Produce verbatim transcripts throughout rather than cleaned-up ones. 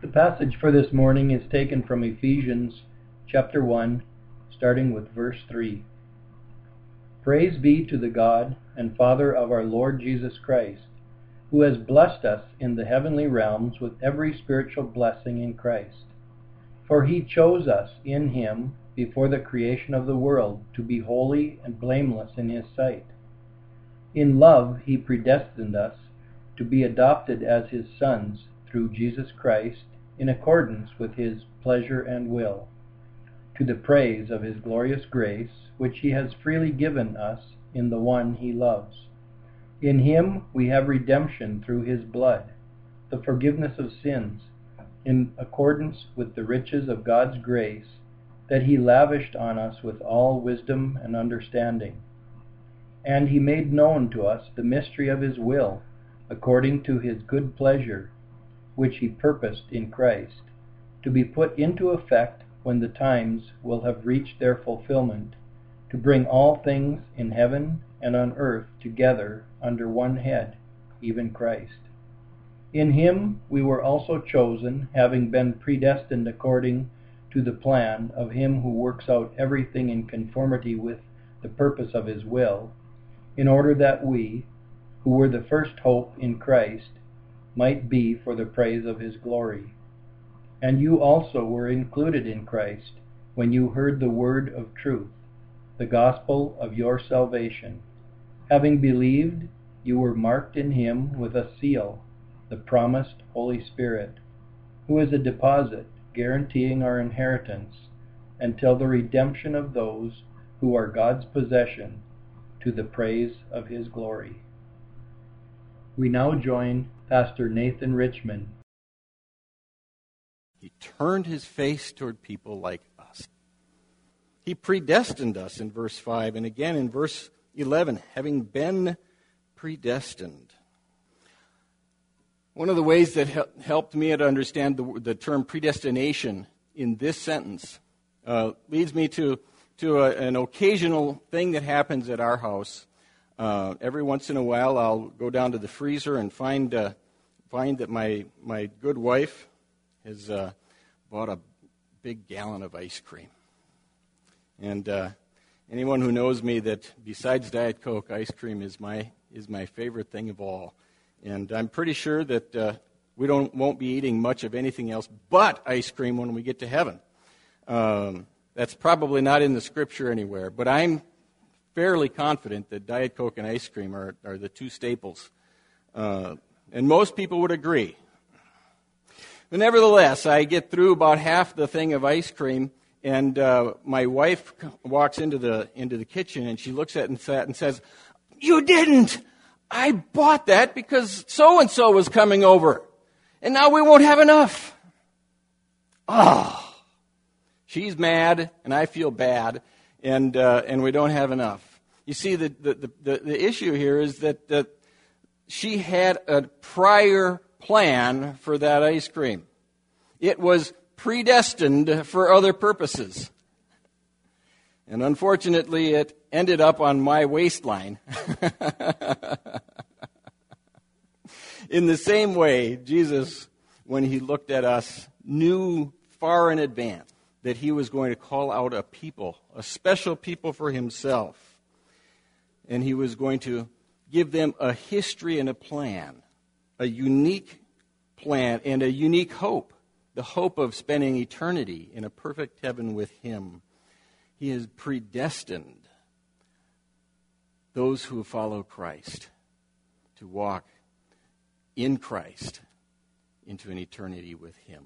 The passage for this morning is taken from Ephesians chapter one, starting with verse three. Praise be to the God and Father of our Lord Jesus Christ, who has blessed us in the heavenly realms with every spiritual blessing in Christ. For he chose us in him before the creation of the world to be holy and blameless in his sight. In love he predestined us to be adopted as his sons through Jesus Christ, in accordance with his pleasure and will, to the praise of his glorious grace, which he has freely given us in the one he loves. In him we have redemption through his blood, the forgiveness of sins, in accordance with the riches of God's grace that he lavished on us with all wisdom and understanding. And he made known to us the mystery of his will, according to his good pleasure, which he purposed in Christ, to be put into effect when the times will have reached their fulfillment, to bring all things in heaven and on earth together under one head, even Christ. In him we were also chosen, having been predestined according to the plan of him who works out everything in conformity with the purpose of his will, in order that we, who were the first hope in Christ, might be for the praise of his glory. And you also were included in Christ when you heard the word of truth, the gospel of your salvation. Having believed, you were marked in him with a seal, the promised Holy Spirit, who is a deposit guaranteeing our inheritance until the redemption of those who are God's possession, to the praise of his glory. We now join Pastor Nathan Richmond. He turned his face toward people like us. He predestined us in verse five, and again in verse eleven, having been predestined. One of the ways that hel- helped me to understand the, the term predestination in this sentence uh, leads me to, to a, an occasional thing that happens at our house. Uh, every once in a while, I'll go down to the freezer and find uh, find that my, my good wife has uh, bought a big gallon of ice cream. And uh, anyone who knows me, that besides Diet Coke, ice cream is my is my favorite thing of all. And I'm pretty sure that uh, we don't won't be eating much of anything else but ice cream when we get to heaven. Um, that's probably not in the Scripture anywhere, but I'm fairly confident that Diet Coke and ice cream are, are the two staples. Uh, and most people would agree. But nevertheless, I get through about half the thing of ice cream, and uh, my wife walks into the into the kitchen, and she looks at it and says, "You didn't! I bought that because so-and-so was coming over, and now we won't have enough." Oh, she's mad, and I feel bad. And uh, and we don't have enough. You see, the the, the, the issue here is that, that she had a prior plan for that ice cream. It was predestined for other purposes. And unfortunately, it ended up on my waistline. In the same way, Jesus, when he looked at us, knew far in advance that he was going to call out a people, a special people for himself. And he was going to give them a history and a plan, a unique plan and a unique hope, the hope of spending eternity in a perfect heaven with him. He has predestined those who follow Christ to walk in Christ into an eternity with him.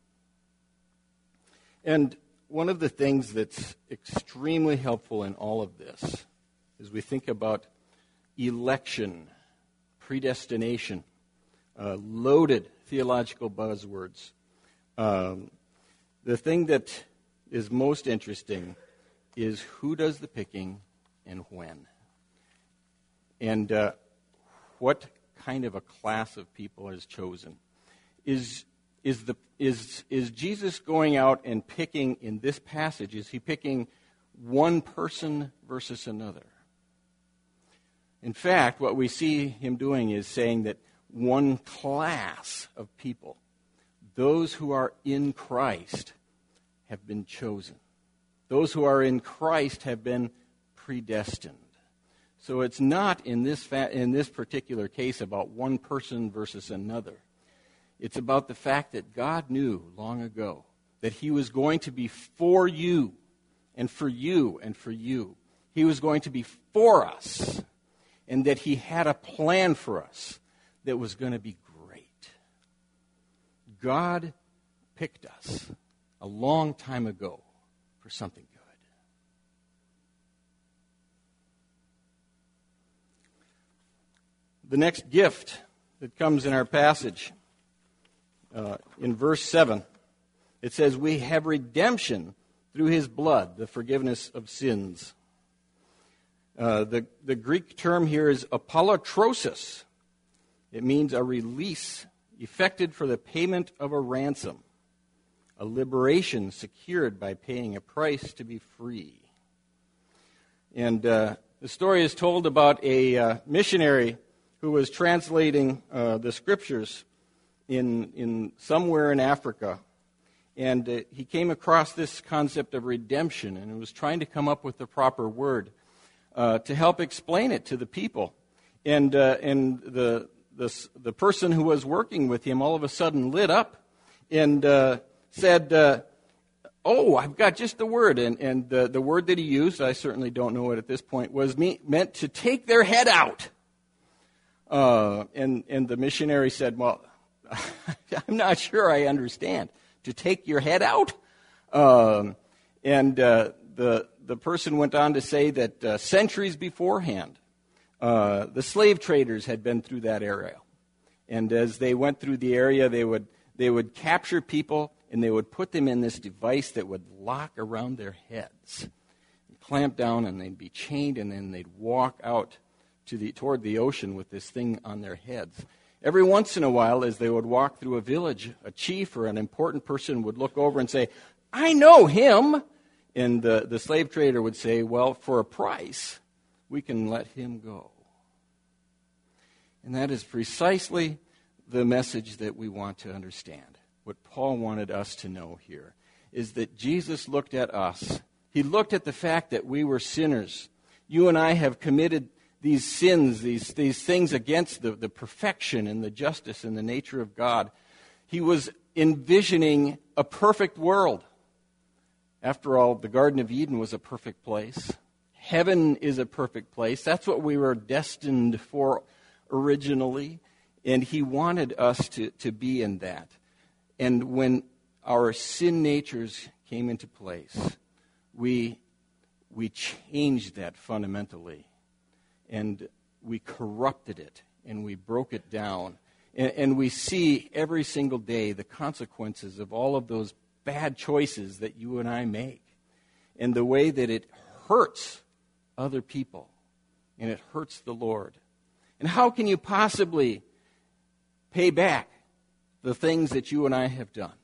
And one of the things that's extremely helpful in all of this is we think about election, predestination, uh, loaded theological buzzwords. Um, the thing that is most interesting is who does the picking and when. And uh, what kind of a class of people is chosen. Is Is the is is Jesus going out and picking in this passage? Is he picking one person versus another? In fact, what we see him doing is saying that one class of people, those who are in Christ have been chosen. Those who are in Christ have been predestined. So it's not in this fa- in this particular case about one person versus another. It's about the fact that God knew long ago that he was going to be for you and for you and for you. He was going to be for us, and that he had a plan for us that was going to be great. God picked us a long time ago for something good. The next gift that comes in our passage, uh, in verse seven, it says, we have redemption through his blood, the forgiveness of sins. Uh, the, the Greek term here is apollotrosis. It means a release effected for the payment of a ransom, a liberation secured by paying a price to be free. And uh, the story is told about a uh, missionary who was translating uh, the scriptures in in somewhere in Africa, and uh, he came across this concept of redemption, and was trying to come up with the proper word uh, to help explain it to the people. And uh, and the the the person who was working with him all of a sudden lit up and uh, said, uh, "Oh, I've got just the word." And and the the word that he used, I certainly don't know it at this point, was me, meant to take their head out. Uh, and, and the missionary said, well, I'm not sure I understand. To take your head out? Um, and uh, the, the person went on to say that uh, centuries beforehand, uh, the slave traders had been through that area. And as they went through the area, they would, they would capture people, and they would put them in this device that would lock around their heads. Clamp down, and they'd be chained, and then they'd walk out to the toward the ocean with this thing on their heads. Every once in a while, as they would walk through a village, a chief or an important person would look over and say, I know him. And the, the slave trader would say, well, for a price, we can let him go. And that is precisely the message that we want to understand. What Paul wanted us to know here is that Jesus looked at us. He looked at the fact that we were sinners. You and I have committed these sins, these, these things against the, the perfection and the justice and the nature of God. He was envisioning a perfect world. After all, the Garden of Eden was a perfect place. Heaven is a perfect place. That's what we were destined for originally. And he wanted us to, to be in that. And when our sin natures came into place, we, we changed that fundamentally. And we corrupted it, and we broke it down. And, and we see every single day the consequences of all of those bad choices that you and I make, and the way that it hurts other people, and it hurts the Lord. And how can you possibly pay back the things that you and I have done?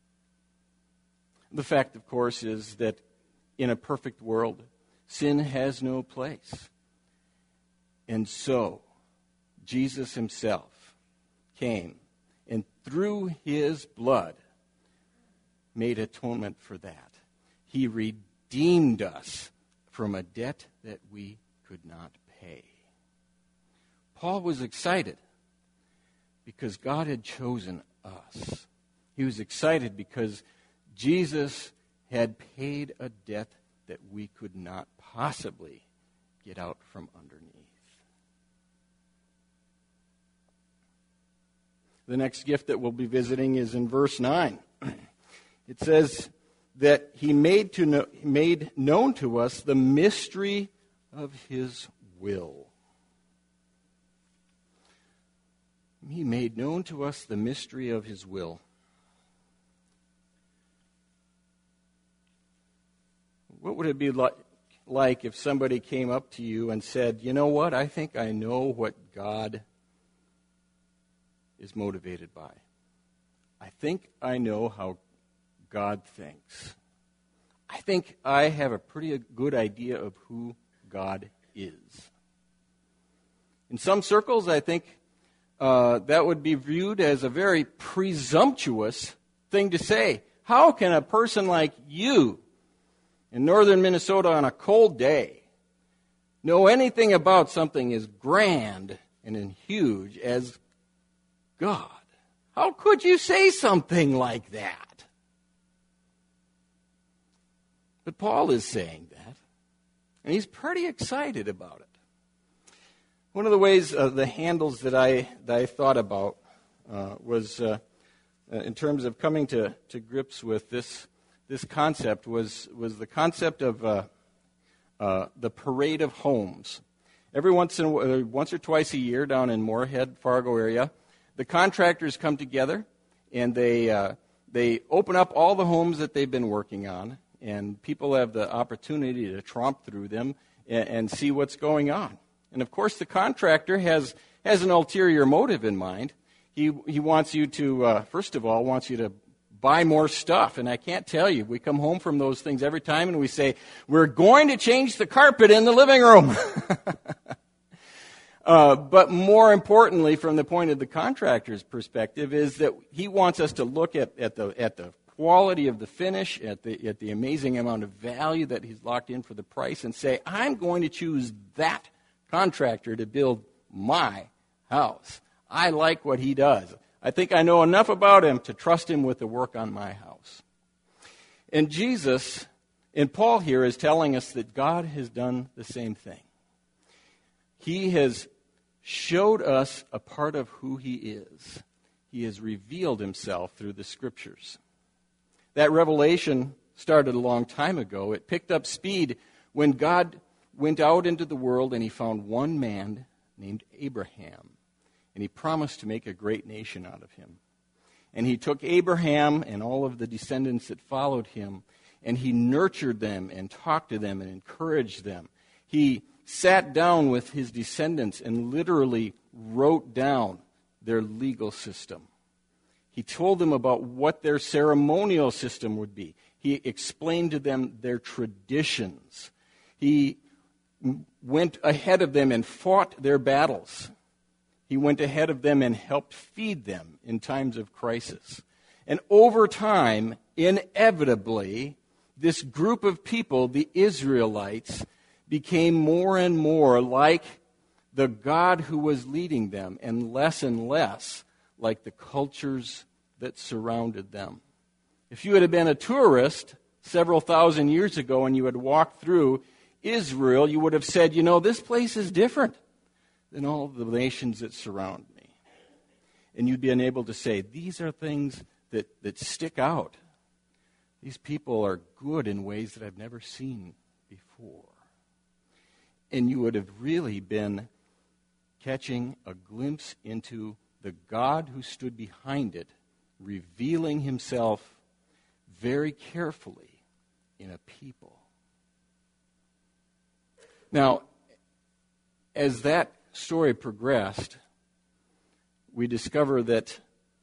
The fact, of course, is that in a perfect world, sin has no place. And so, Jesus himself came, and through his blood, made atonement for that. He redeemed us from a debt that we could not pay. Paul was excited because God had chosen us. He was excited because Jesus had paid a debt that we could not possibly get out from underneath. The next gift that we'll be visiting is in verse nine. It says that he made, to know, made known to us the mystery of his will. He made known to us the mystery of his will. What would it be like, like if somebody came up to you and said, you know what, I think I know what God is motivated by. I think I know how God thinks. I think I have a pretty good idea of who God is. In some circles, I think uh, that would be viewed as a very presumptuous thing to say. How can a person like you in northern Minnesota on a cold day know anything about something as grand and as huge as God? How could you say something like that? But Paul is saying that, and he's pretty excited about it. One of the ways, uh, the handles that I that I thought about uh, was, uh, uh, in terms of coming to, to grips with this this concept, was was the concept of uh, uh, the parade of homes. Every once in uh, once or twice a year down in Moorhead, Fargo area, the contractors come together and they uh, they open up all the homes that they've been working on, and people have the opportunity to tromp through them and, and see what's going on. And of course, the contractor has has an ulterior motive in mind. He he wants you to uh, first of all wants you to buy more stuff. And I can't tell you, we come home from those things every time and we say, we're going to change the carpet in the living room. uh, but more importantly, from the point of the contractor's perspective, is that he wants us to look at, at the at the quality of the finish, at the at the amazing amount of value that he's locked in for the price, and say, I'm going to choose that contractor to build my house. I like what he does. I think I know enough about him to trust him with the work on my house. And Jesus, and Paul here, is telling us that God has done the same thing. He has showed us a part of who he is. He has revealed himself through the Scriptures. That revelation started a long time ago. It picked up speed when God went out into the world and he found one man named Abraham. And he promised to make a great nation out of him. And he took Abraham and all of the descendants that followed him, and he nurtured them and talked to them and encouraged them. He sat down with his descendants and literally wrote down their legal system. He told them about what their ceremonial system would be. He explained to them their traditions. He went ahead of them and fought their battles. He went ahead of them and helped feed them in times of crisis. And over time, inevitably, this group of people, the Israelites, became more and more like the God who was leading them, and less and less like the cultures that surrounded them. If you had been a tourist several thousand years ago and you had walked through Israel, you would have said, you know, this place is different than all the nations that surround me. And you'd be unable to say, these are things that, that stick out. These people are good in ways that I've never seen before. And you would have really been catching a glimpse into the God who stood behind it, revealing himself very carefully in a people. Now, as that story progressed, we discover that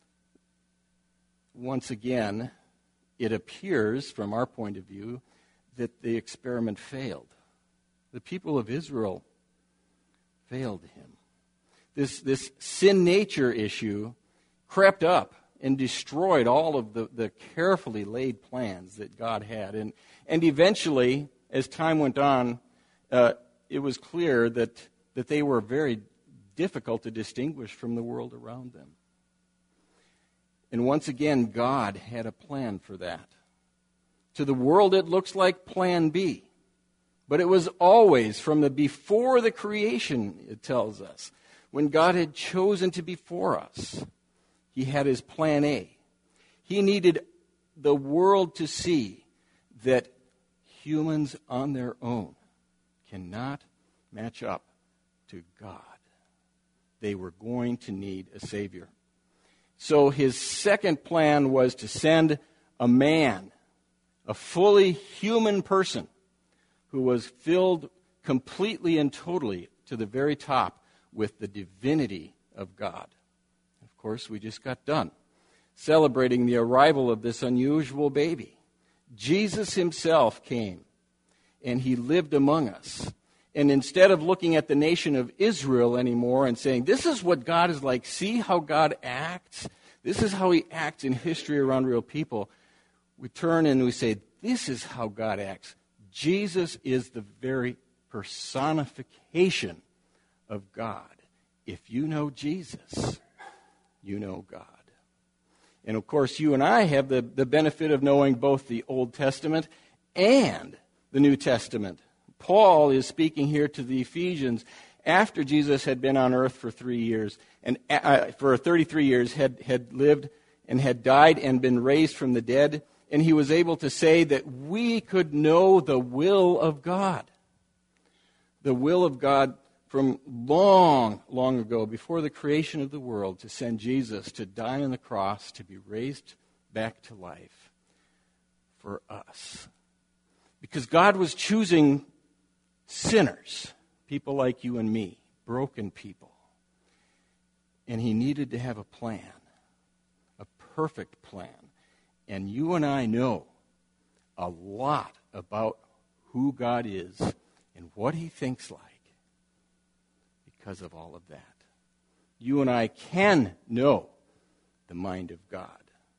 once again, it appears, from our point of view, that the experiment failed. The people of Israel failed him. This, this sin nature issue crept up and destroyed all of the, the carefully laid plans that God had. And, and eventually, as time went on, uh, it was clear that, that they were very difficult to distinguish from the world around them. And once again, God had a plan for that. To the world, it looks like plan B. But it was always from the before the creation, it tells us. When God had chosen to be for us, he had his plan A. He needed the world to see that humans on their own cannot match up to God. They were going to need a Savior. So his second plan was to send a man, a fully human person, who was filled completely and totally to the very top with the divinity of God. Of course, we just got done celebrating the arrival of this unusual baby. Jesus himself came, and he lived among us. and instead of looking at the nation of Israel anymore and saying, this is what God is like, see how God acts, this is how he acts in history around real people, we turn and we say, this is how God acts. Jesus is the very personification of God. If you know Jesus, you know God. And of course, you and I have the, the benefit of knowing both the Old Testament and the New Testament. Paul is speaking here to the Ephesians after Jesus had been on earth for three years, and uh, for thirty-three years had, had lived and had died and been raised from the dead, and he was able to say that we could know the will of God. The will of God from long, long ago, before the creation of the world, to send Jesus to die on the cross, to be raised back to life for us. Because God was choosing sinners, people like you and me, broken people. And he needed to have a plan, a perfect plan. And you and I know a lot about who God is and what he thinks like because of all of that. You and I can know the mind of God.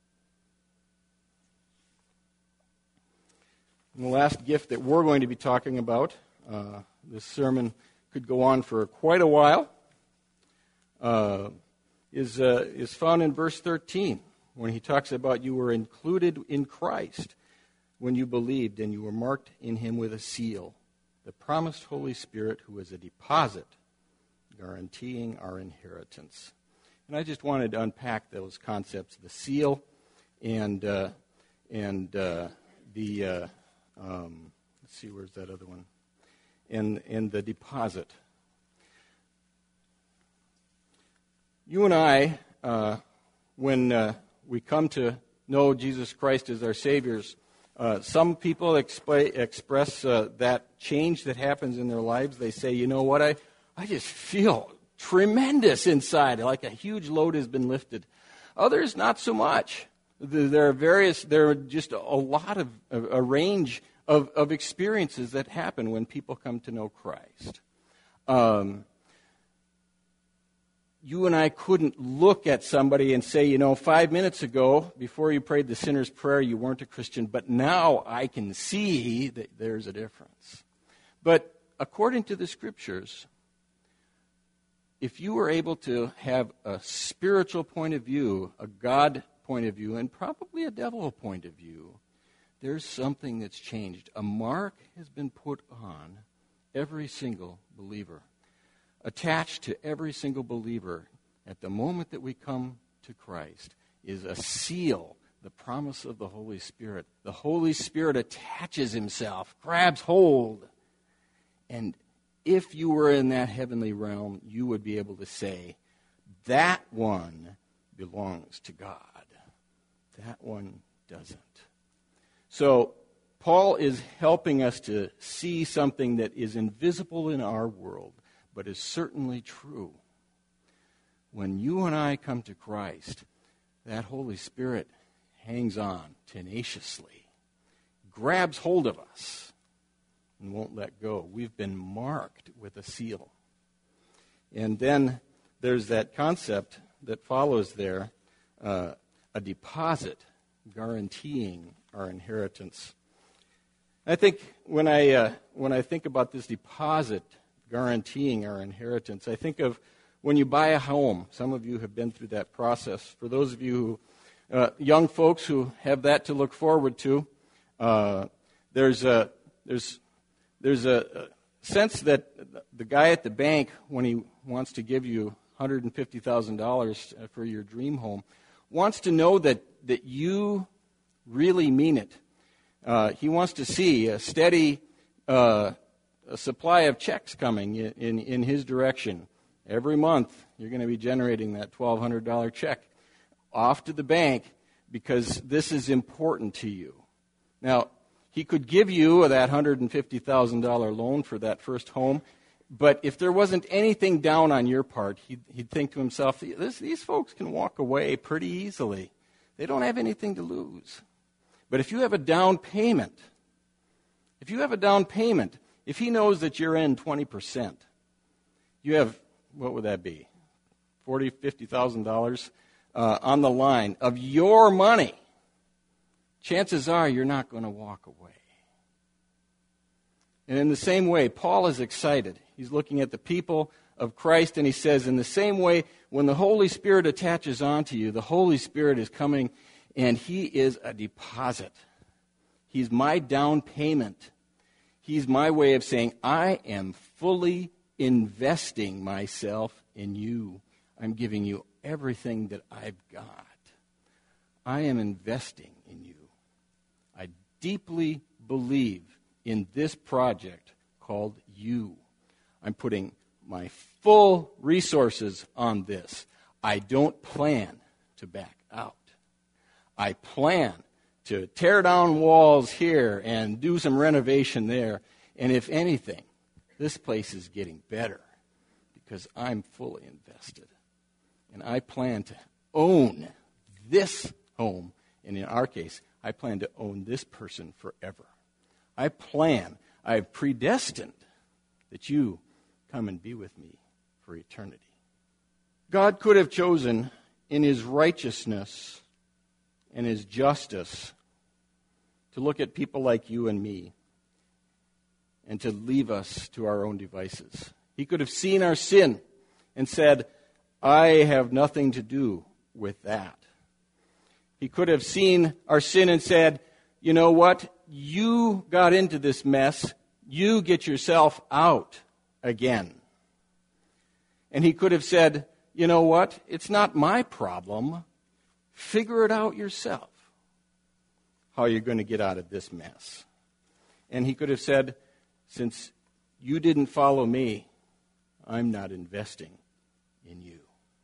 And the last gift that we're going to be talking about, uh, this sermon could go on for quite a while, uh, is, uh, is found in verse thirteen, when he talks about you were included in Christ when you believed, and you were marked in him with a seal, the promised Holy Spirit, who is a deposit guaranteeing our inheritance. And I just wanted to unpack those concepts, the seal and uh, and uh, the, uh, um, let's see, where's that other one? And, and the deposit. You and I, uh, when uh, we come to know Jesus Christ as our Saviors, uh, some people exp- express uh, that change that happens in their lives. They say, you know what, I I just feel tremendous inside, like a huge load has been lifted. Others, not so much. There are various, there are just a lot of, a range of, of experiences that happen when people come to know Christ. Um, you and I couldn't look at somebody and say, you know, five minutes ago, before you prayed the sinner's prayer, you weren't a Christian, but now I can see that there's a difference. But according to the Scriptures, if you were able to have a spiritual point of view, a God point of view, and probably a devil point of view, there's something that's changed. A mark has been put on every single believer. Attached to every single believer at the moment that we come to Christ is a seal, the promise of the Holy Spirit. The Holy Spirit attaches himself, grabs hold, and if you were in that heavenly realm, you would be able to say, that one belongs to God. That one doesn't. So Paul is helping us to see something that is invisible in our world, but is certainly true. When you and I come to Christ, that Holy Spirit hangs on tenaciously, grabs hold of us, and won't let go. We've been marked with a seal. And then there's that concept that follows there, uh, a deposit guaranteeing our inheritance. I think when I uh, when I think about this deposit guaranteeing our inheritance, I think of when you buy a home. Some of you have been through that process. For those of you who, uh, young folks who have that to look forward to, uh, there's a there's There's a sense that the guy at the bank, when he wants to give you one hundred fifty thousand dollars for your dream home, wants to know that, that you really mean it. Uh, he wants to see a steady uh, a supply of checks coming in, in, in his direction. Every month, you're going to be generating that twelve hundred dollars check off to the bank because this is important to you. Now, he could give you that one hundred fifty thousand dollars loan for that first home, but if there wasn't anything down on your part, he'd, he'd think to himself, this, these folks can walk away pretty easily. They don't have anything to lose. But if you have a down payment, if you have a down payment, If he knows that you're in twenty percent, you have, what would that be, forty thousand dollars, fifty thousand dollars uh, on the line of your money, chances are you're not going to walk away. And in the same way, Paul is excited. He's looking at the people of Christ, and he says, in the same way, when the Holy Spirit attaches onto you, the Holy Spirit is coming, and he is a deposit. He's my down payment. He's my way of saying, I am fully investing myself in you. I'm giving you everything that I've got. I am investing in you. I deeply believe in this project called you. I'm putting my full resources on this. I don't plan to back out. I plan to tear down walls here and do some renovation there. And if anything, this place is getting better because I'm fully invested. And I plan to own this home. And in our case, I plan to own this person forever. I plan, I've predestined that you come and be with me for eternity. God could have chosen in his righteousness and his justice to look at people like you and me and to leave us to our own devices. He could have seen our sin and said, I have nothing to do with that. He could have seen our sin and said, you know what? You got into this mess. You get yourself out again. And he could have said, you know what? It's not my problem. Figure it out yourself, how you're going to get out of this mess. And he could have said, since you didn't follow me, I'm not investing in you.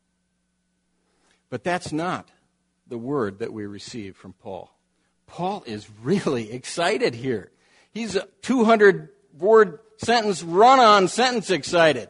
But that's not the word that we receive from Paul. Paul is really excited here. He's a two hundred word sentence, run-on sentence excited.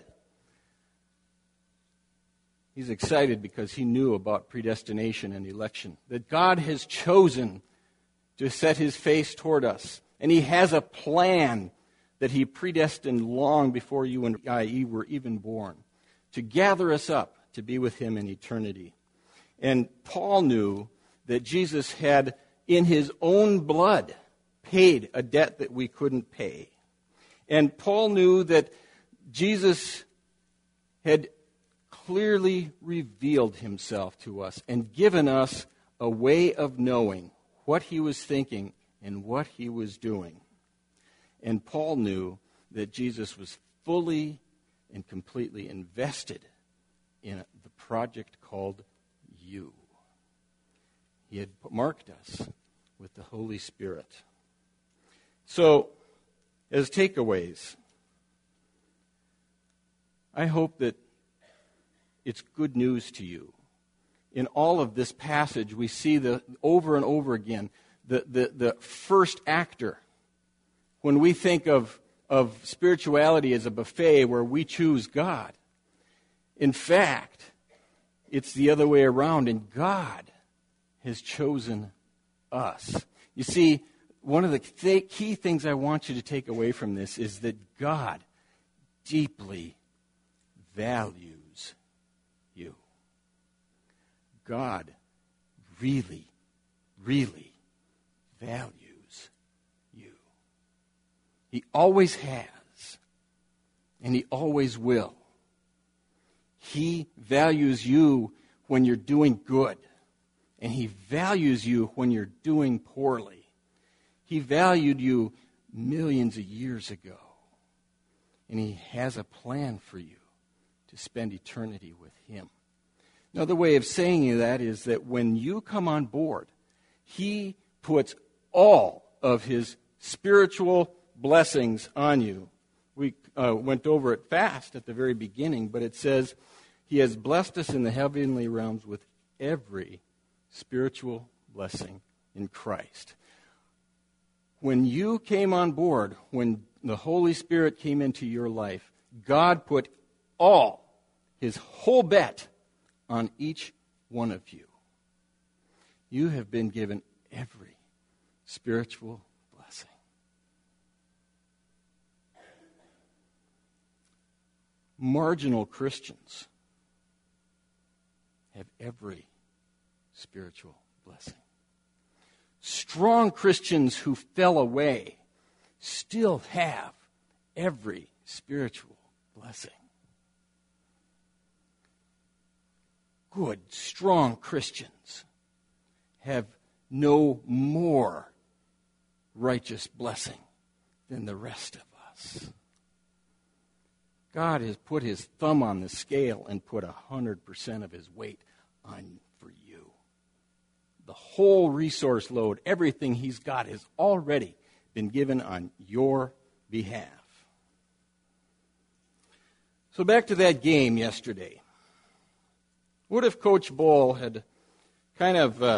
He's excited because he knew about predestination and election, that God has chosen to set his face toward us. And he has a plan that he predestined long before you and I were even born, to gather us up to be with him in eternity. And Paul knew that Jesus had, in his own blood, paid a debt that we couldn't pay. And Paul knew that Jesus had clearly revealed himself to us and given us a way of knowing what he was thinking and what he was doing. And Paul knew that Jesus was fully and completely invested in the project called you. He had marked us with the Holy Spirit. So, as takeaways, I hope that it's good news to you. In all of this passage, we see the over and over again the, the, the first actor. When we think of, of spirituality as a buffet where we choose God, in fact, it's the other way around, and God has chosen us. You see, one of the th- key things I want you to take away from this is that God deeply values you. God really, really values you. He always has, and he always will. He values you when you're doing good, and he values you when you're doing poorly. He valued you millions of years ago, and he has a plan for you to spend eternity with him. Another way of saying that is that when you come on board, he puts all of his spiritual blessings on you. We uh, went over it fast at the very beginning, but it says he has blessed us in the heavenly realms with every spiritual blessing in Christ. When you came on board, when the Holy Spirit came into your life, God put all, his whole bet, on each one of you. You have been given every spiritual blessing. marginal Christians have every spiritual blessing. Strong Christians who fell away still have every spiritual blessing. Good, strong Christians have no more righteous blessing than the rest of us. God has put his thumb on the scale and put one hundred percent of his weight on for you. The whole resource load, everything he's got, has already been given on your behalf. So back to that game yesterday. What if Coach Bohl had kind of uh,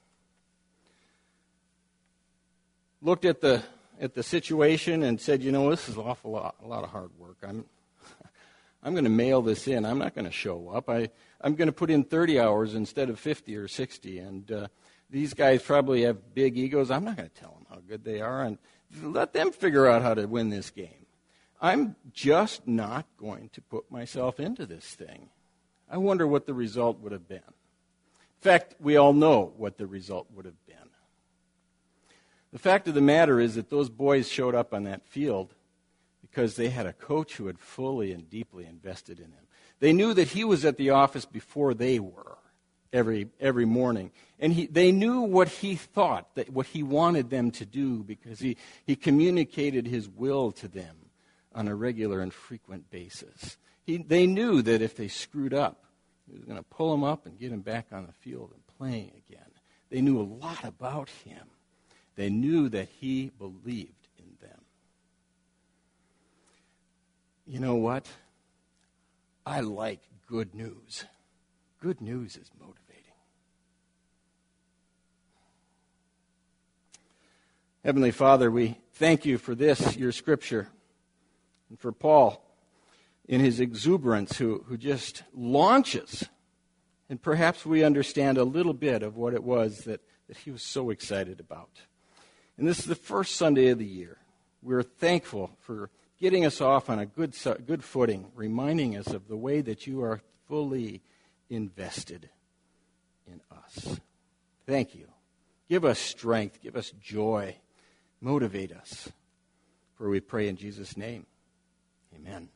looked at the at the situation and said, you know, this is an awful lot, a lot of hard work. I'm I'm going to mail this in. I'm not going to show up. I, I'm going to put in thirty hours instead of fifty or sixty. And uh, these guys probably have big egos. I'm not going to tell them how good they are and let them figure out how to win this game. I'm just not going to put myself into this thing. I wonder what the result would have been. In fact, we all know what the result would have been. The fact of the matter is that those boys showed up on that field because they had a coach who had fully and deeply invested in them. They knew that he was at the office before they were every every morning. And he, they knew what he thought, that what he wanted them to do, because he, he communicated his will to them on a regular and frequent basis. He, they knew that if they screwed up, he was going to pull them up and get them back on the field and playing again. They knew a lot about him. They knew that he believed in them. You know what? I like good news. Good news is motivating. Heavenly Father, we thank you for this, your scripture, and for Paul in his exuberance who, who just launches. And perhaps we understand a little bit of what it was that, that he was so excited about. And this is the first Sunday of the year. We're thankful for getting us off on a good, good footing, reminding us of the way that you are fully invested in us. Thank you. Give us strength. Give us joy. Motivate us. For we pray in Jesus' name. Amen.